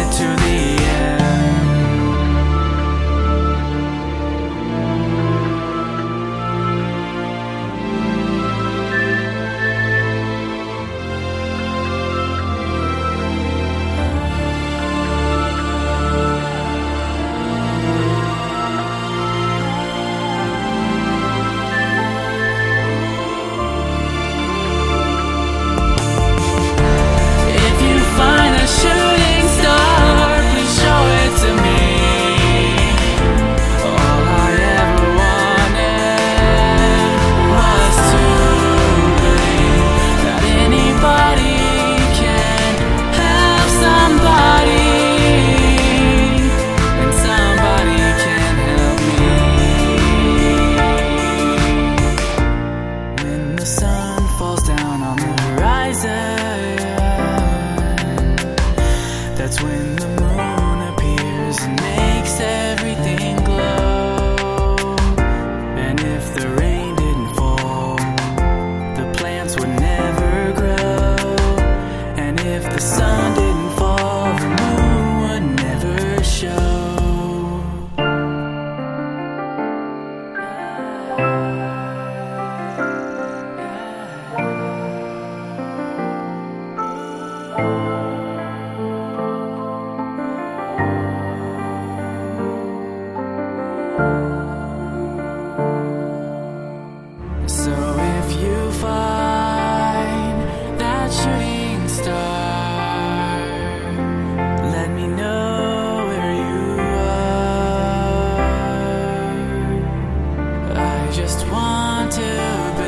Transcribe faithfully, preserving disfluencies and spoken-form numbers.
it to the end. That's when the moon appears and makes everything glow. And if the rain didn't fall, the plants would never grow. And if the sun didn't fall, the moon would never show. So if you find that shooting star, let me know where you are. I just want to be